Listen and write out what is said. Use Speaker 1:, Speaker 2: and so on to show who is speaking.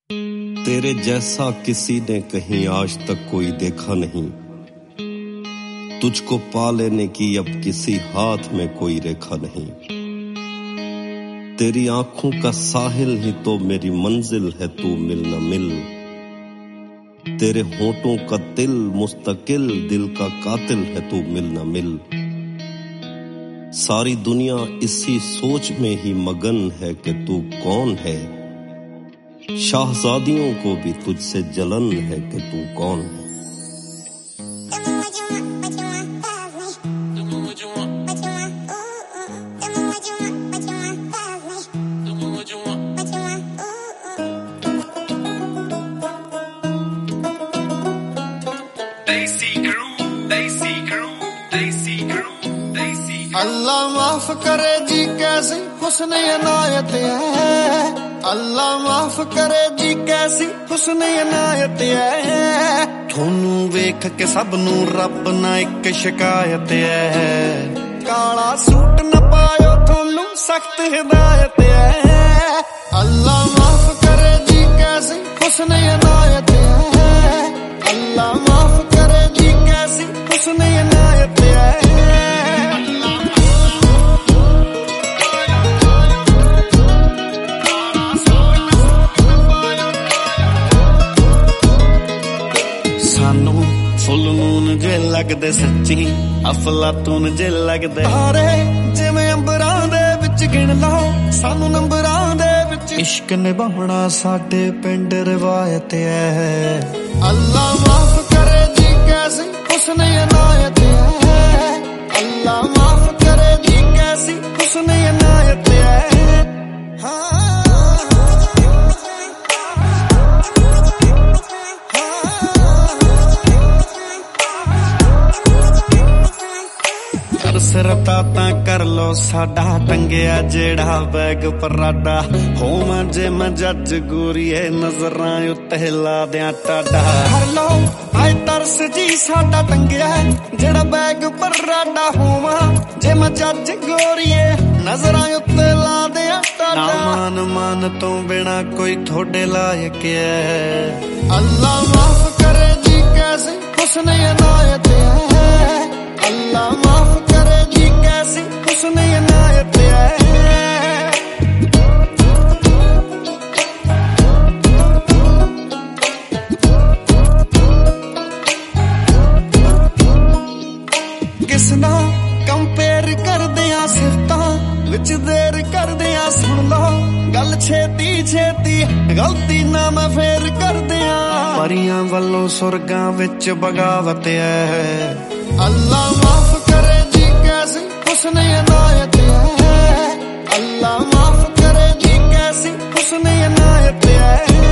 Speaker 1: तेरे जैसा किसी ने कहीं आज तक कोई देखा नहीं। तुझको पा लेने की अब किसी हाथ में कोई रेखा नहीं। तेरी आंखों का साहिल ही तो मेरी मंजिल है, तू मिल न मिल। तेरे होठों का तिल मुस्तकिल दिल का कातिल है, तू मिल न मिल। सारी दुनिया इसी सोच में ही मगन है कि तू कौन है। शाहजादियों को भी तुझसे जलन है कि तू कौन है।
Speaker 2: अल्लाह माफ करे जी कैसी हुस्न इनायत है। अल्लाह माफ करे जी कैसी हुस्न इनायत है। थोनू वेख के सब नू रब ना एक शिकायत है। काला सूट न पायो थोनू सख्त हिदायत है। अल्लाह माफ करे जी कैसी हुस्न इनायत है। अल्लाह माफ करे जी कैसी हुस्न इनायत है। फुल मून जे लगदे सच्ची अफलातून जे लगदे तारे जिवें अंबरां दे विच गिण लो सानू नंबरां दे विच। इश्क निभाउणा साडे पिंड रिवायत है। अल्लाह माफ करे जी कैसी हुस्न इनायत है। अल्लाह माफ करे जी कैसी हुस्न इनायत है। हाँ सरता कर लो साडा टंगिया जेड़ा बैग पराडा। होवां जे मैं जज गोरीए नजरां उत्ते ला दियां टाडा। कर लो आए तरस जी साडा टंगिया जेड़ा बैग पराडा। होवां जे मैं जज गोरीए नजरां उत्ते ला दियां टाडा। मान मान तो बिना कोई थोड़े लायक है। अल्लाह माफ करे जी कैसी हुस्न इनायत है। अल्लाह माफ करे जी कैसी हुस्न इनायत है। किसना कंपेयर करदियां सिफतां विच देर करदियां सुन लो गल छेती छेती गलती ना मैं फेर करदियां। परियां वल्लों सुरगां विच बगावत है। अल्लाह माफ करे जी कैसी हुस्न इनायत है। अल्लाह माफ करे जी कैसी हुस्न इनायत है।